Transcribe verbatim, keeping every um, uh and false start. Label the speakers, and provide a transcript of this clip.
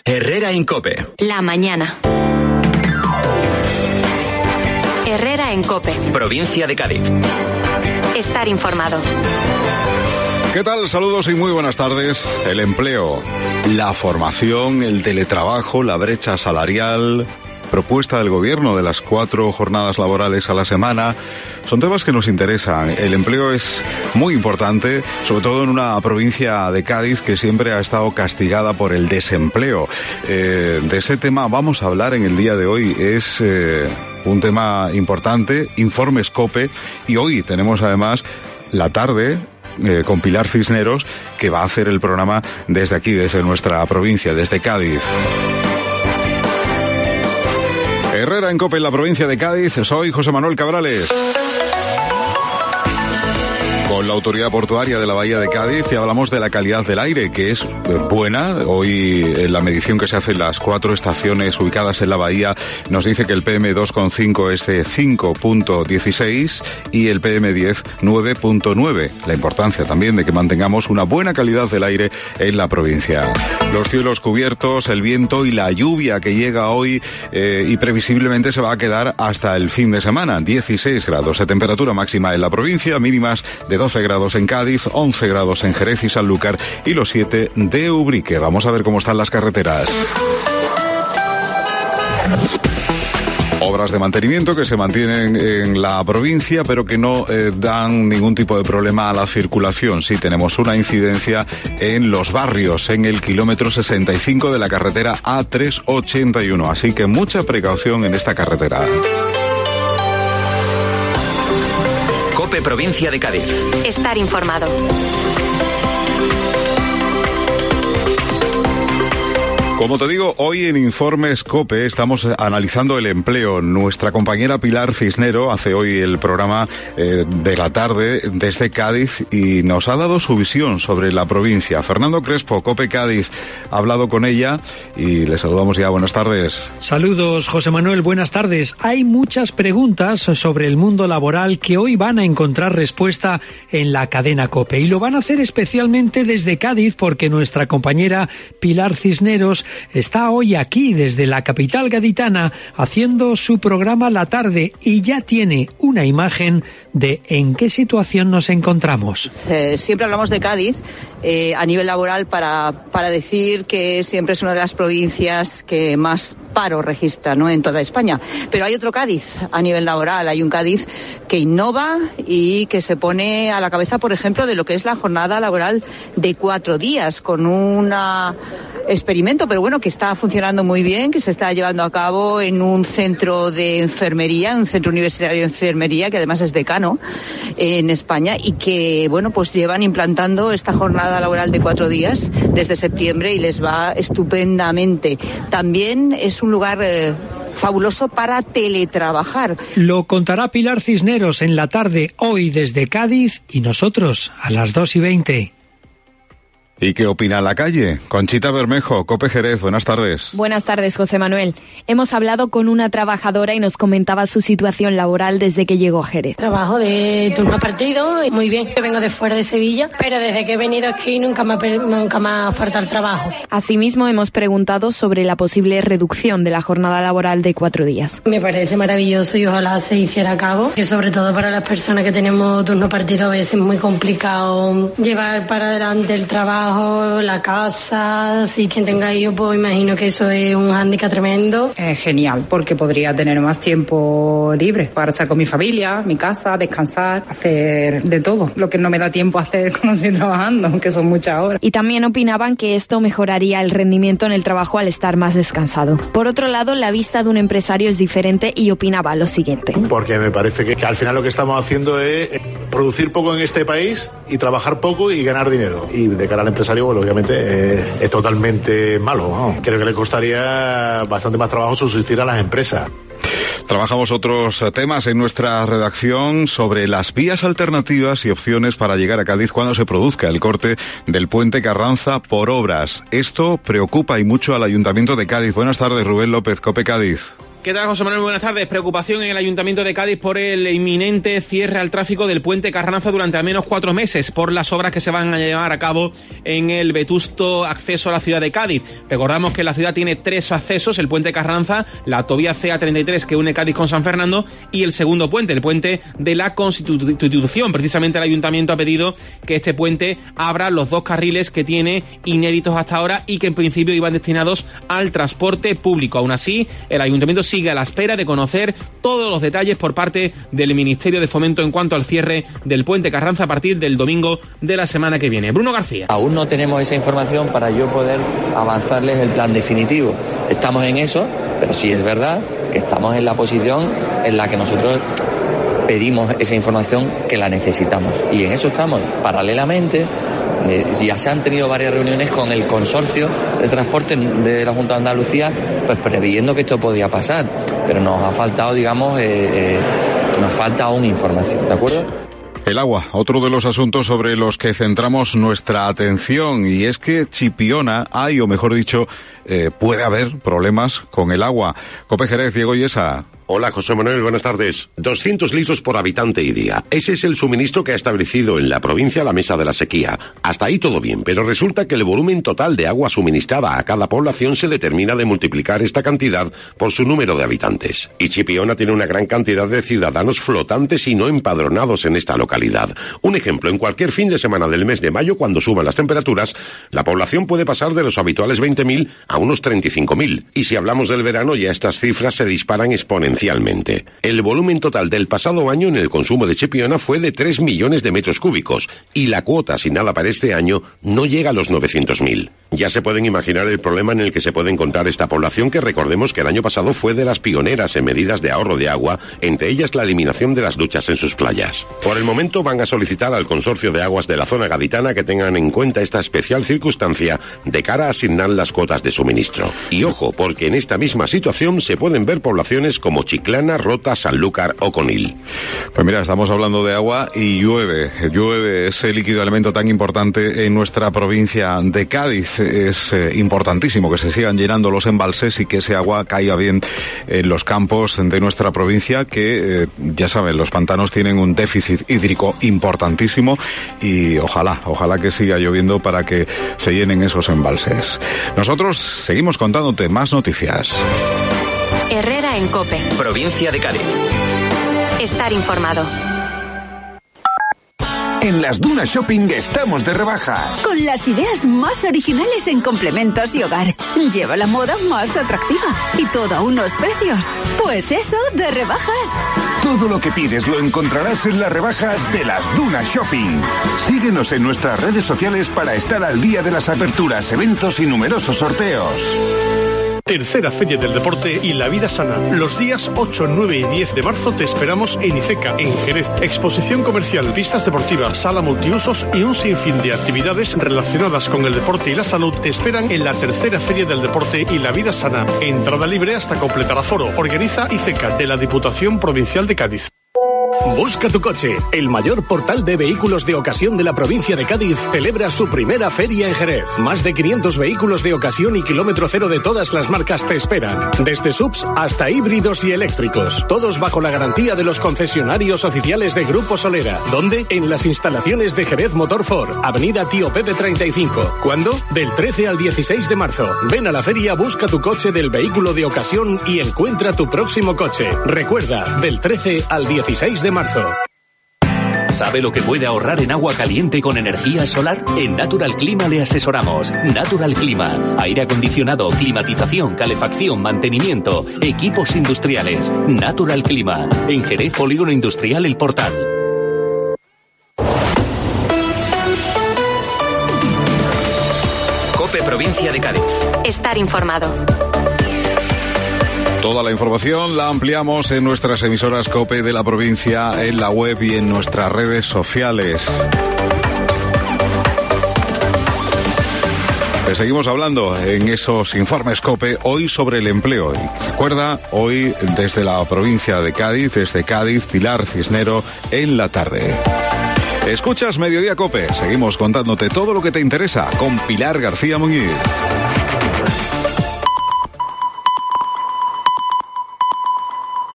Speaker 1: Herrera en COPE.
Speaker 2: La mañana. Herrera en COPE.
Speaker 1: Provincia de Cádiz.
Speaker 2: Estar informado.
Speaker 3: ¿Qué tal? Saludos y muy buenas tardes. El empleo, la formación, el teletrabajo, la brecha salarial, propuesta del gobierno de las cuatro jornadas laborales a la semana, son temas que nos interesan. El empleo es muy importante, sobre todo en una provincia de Cádiz que siempre ha estado castigada por el desempleo. Eh, de ese tema vamos a hablar en el día de hoy. Es eh, un tema importante, Informes COPE, y hoy tenemos además la tarde Eh, con Pilar Cisneros, que va a hacer el programa desde aquí, desde nuestra provincia, desde Cádiz. Herrera en COPE, en la provincia de Cádiz. Soy José Manuel Cabrales. Con la Autoridad Portuaria de la Bahía de Cádiz y hablamos de la calidad del aire, que es buena. Hoy, en la medición que se hace en las cuatro estaciones ubicadas en la bahía, nos dice que el P M dos coma cinco es de cinco punto dieciséis y el P M diez nueve punto nueve. La importancia también de que mantengamos una buena calidad del aire en la provincia. Los cielos cubiertos, el viento y la lluvia que llega hoy eh, y previsiblemente se va a quedar hasta el fin de semana. dieciséis grados de temperatura máxima en la provincia, mínimas de doce grados en Cádiz, once grados en Jerez y Sanlúcar y los siete de Ubrique. Vamos a ver cómo están las carreteras. Obras de mantenimiento que se mantienen en la provincia, pero que no eh, dan ningún tipo de problema a la circulación. Sí, tenemos una incidencia en Los Barrios, en el kilómetro sesenta y cinco de la carretera A trescientos ochenta y uno. Así que mucha precaución en esta carretera.
Speaker 1: COPE Provincia de Cádiz.
Speaker 2: Estar informado.
Speaker 3: Como te digo, hoy en Informes COPE estamos analizando el empleo. Nuestra compañera Pilar Cisnero hace hoy el programa eh, de la tarde desde Cádiz y nos ha dado su visión sobre la provincia. Fernando Crespo, COPE Cádiz, ha hablado con ella y le saludamos ya. Buenas tardes.
Speaker 4: Saludos, José Manuel, buenas tardes. Hay muchas preguntas sobre el mundo laboral que hoy van a encontrar respuesta en la cadena COPE y lo van a hacer especialmente desde Cádiz porque nuestra compañera Pilar Cisneros está hoy aquí desde la capital gaditana haciendo su programa La Tarde y ya tiene una imagen de en qué situación nos encontramos.
Speaker 5: Eh, siempre hablamos de Cádiz eh, a nivel laboral para, para decir que siempre es una de las provincias que más paro registra, ¿no?, en toda España. Pero hay otro Cádiz a nivel laboral, hay un Cádiz que innova y que se pone a la cabeza, por ejemplo, de lo que es la jornada laboral de cuatro días, con un experimento, pero bueno, que está funcionando muy bien, que se está llevando a cabo en un centro de enfermería, un centro universitario de enfermería, que además es decano en España, y que, bueno, pues llevan implantando esta jornada laboral de cuatro días desde septiembre y les va estupendamente. También es un lugar eh, fabuloso para teletrabajar.
Speaker 4: Lo contará Pilar Cisneros en La Tarde, hoy desde Cádiz, y nosotros a las dos y veinte.
Speaker 3: ¿Y qué opina la calle? Conchita Bermejo, COPE Jerez, buenas tardes.
Speaker 6: Buenas tardes, José Manuel. Hemos hablado con una trabajadora y nos comentaba su situación laboral desde que llegó a Jerez.
Speaker 7: Trabajo de turno partido, muy bien. Yo vengo de fuera de Sevilla, pero desde que he venido aquí nunca me ha, nunca me ha faltado el trabajo.
Speaker 6: Asimismo, hemos preguntado sobre la posible reducción de la jornada laboral de cuatro días.
Speaker 7: Me parece maravilloso y ojalá se hiciera a cabo, que sobre todo para las personas que tenemos turno partido a veces es muy complicado llevar para adelante el trabajo, la casa. Si quien tenga hijos, pues imagino que eso es un hándicap tremendo.
Speaker 8: Es genial, porque podría tener más tiempo libre para estar con mi familia, mi casa, descansar, hacer de todo, lo que no me da tiempo a hacer cuando estoy trabajando, que son muchas horas.
Speaker 6: Y también opinaban que esto mejoraría el rendimiento en el trabajo al estar más descansado. Por otro lado, la vista de un empresario es diferente y opinaba lo siguiente.
Speaker 9: Porque me parece que, que al final lo que estamos haciendo es producir poco en este país y trabajar poco y ganar dinero. Y de cara al empresario, bueno, obviamente eh, es totalmente malo, ¿no? Creo que le costaría bastante más trabajo subsistir a las empresas.
Speaker 3: Trabajamos otros temas en nuestra redacción sobre las vías alternativas y opciones para llegar a Cádiz cuando se produzca el corte del puente Carranza por obras. Esto preocupa y mucho al Ayuntamiento de Cádiz. Buenas tardes, Rubén López, COPE Cádiz.
Speaker 10: ¿Qué tal, José Manuel? Buenas tardes. Preocupación en el Ayuntamiento de Cádiz por el inminente cierre al tráfico del puente Carranza durante al menos cuatro meses por las obras que se van a llevar a cabo en el vetusto acceso a la ciudad de Cádiz. Recordamos que la ciudad tiene tres accesos: el puente Carranza, la autovía C A treinta y tres que une Cádiz con San Fernando y el segundo puente, el puente de la Constitución. Precisamente el Ayuntamiento ha pedido que este puente abra los dos carriles que tiene inéditos hasta ahora y que en principio iban destinados al transporte público. Aún así, el Ayuntamiento sigue a la espera de conocer todos los detalles por parte del Ministerio de Fomento en cuanto al cierre del puente Carranza a partir del domingo de la semana que viene. Bruno García.
Speaker 11: Aún no tenemos esa información para yo poder avanzarles el plan definitivo. Estamos en eso, pero sí es verdad que estamos en la posición en la que nosotros pedimos esa información, que la necesitamos. Y en eso estamos. Paralelamente, eh, ya se han tenido varias reuniones con el consorcio de transporte de la Junta de Andalucía, pues previendo que esto podía pasar. Pero nos ha faltado, digamos, eh, eh, nos falta aún información, ¿de acuerdo?
Speaker 3: El agua, otro de los asuntos sobre los que centramos nuestra atención, y es que Chipiona hay, o mejor dicho, eh, puede haber problemas con el agua. COPE Jerez, Diego Yesa.
Speaker 12: Hola, José Manuel, buenas tardes. doscientos litros por habitante y día. Ese es el suministro que ha establecido en la provincia la Mesa de la Sequía. Hasta ahí todo bien, pero resulta que el volumen total de agua suministrada a cada población se determina de multiplicar esta cantidad por su número de habitantes. Y Chipiona tiene una gran cantidad de ciudadanos flotantes y no empadronados en esta localidad. Un ejemplo, en cualquier fin de semana del mes de mayo, cuando suban las temperaturas, la población puede pasar de los habituales veinte mil a unos treinta y cinco mil. Y si hablamos del verano, ya estas cifras se disparan exponencialmente. El volumen total del pasado año en el consumo de Chipiona fue de tres millones de metros cúbicos y la cuota asignada para este año no llega a los novecientos mil. Ya se pueden imaginar el problema en el que se puede encontrar esta población, que recordemos que el año pasado fue de las pioneras en medidas de ahorro de agua, entre ellas la eliminación de las duchas en sus playas. Por el momento van a solicitar al Consorcio de Aguas de la zona gaditana que tengan en cuenta esta especial circunstancia de cara a asignar las cuotas de suministro. Y ojo, porque en esta misma situación se pueden ver poblaciones como Chiclana, Rota, Sanlúcar o Conil.
Speaker 3: Pues mira, estamos hablando de agua y llueve. Llueve, ese líquido elemento tan importante en nuestra provincia de Cádiz. Es eh, importantísimo que se sigan llenando los embalses y que ese agua caiga bien en los campos de nuestra provincia, que eh, ya saben, los pantanos tienen un déficit hídrico importantísimo y ojalá, ojalá que siga lloviendo para que se llenen esos embalses. Nosotros seguimos contándote más noticias.
Speaker 2: Herrera en COPE.
Speaker 1: Provincia de Cádiz.
Speaker 2: Estar informado.
Speaker 13: En las Dunas Shopping estamos de rebajas.
Speaker 14: Con las ideas más originales en complementos y hogar. Lleva la moda más atractiva. Y todo a unos precios. Pues eso, de rebajas.
Speaker 13: Todo lo que pides lo encontrarás en las rebajas de las Dunas Shopping. Síguenos en nuestras redes sociales para estar al día de las aperturas, eventos y numerosos sorteos.
Speaker 15: Tercera Feria del Deporte y la Vida Sana. Los días ocho, nueve y diez de marzo te esperamos en ICECA, en Jerez. Exposición comercial, pistas deportivas, sala multiusos y un sinfín de actividades relacionadas con el deporte y la salud te esperan en la Tercera Feria del Deporte y la Vida Sana. Entrada libre hasta completar aforo. Organiza ICECA, de la Diputación Provincial de Cádiz.
Speaker 16: Busca tu coche. El mayor portal de vehículos de ocasión de la provincia de Cádiz celebra su primera feria en Jerez. Más de quinientos vehículos de ocasión y kilómetro cero de todas las marcas te esperan. Desde subs hasta híbridos y eléctricos. Todos bajo la garantía de los concesionarios oficiales de Grupo Solera. ¿Dónde? En las instalaciones de Jerez Motor Ford, Avenida Tío Pepe treinta y cinco. ¿Cuándo? Del trece al dieciséis de marzo. Ven a la feria, busca tu coche del vehículo de ocasión y encuentra tu próximo coche. Recuerda, del trece al dieciséis de marzo.
Speaker 17: ¿Sabe lo que puede ahorrar en agua caliente con energía solar? En Natural Clima le asesoramos. Natural Clima. Aire acondicionado, climatización, calefacción, mantenimiento, equipos industriales. Natural Clima. En Jerez, Polígono Industrial El Portal.
Speaker 1: COPE Provincia de Cádiz.
Speaker 2: Estar informado.
Speaker 3: Toda la información la ampliamos en nuestras emisoras COPE de la provincia, en la web y en nuestras redes sociales. Te seguimos hablando en esos informes COPE hoy sobre el empleo. Y recuerda, hoy desde la provincia de Cádiz, desde Cádiz, Pilar Cisnero en la tarde. Escuchas Mediodía COPE. Seguimos contándote todo lo que te interesa con Pilar García Muñiz.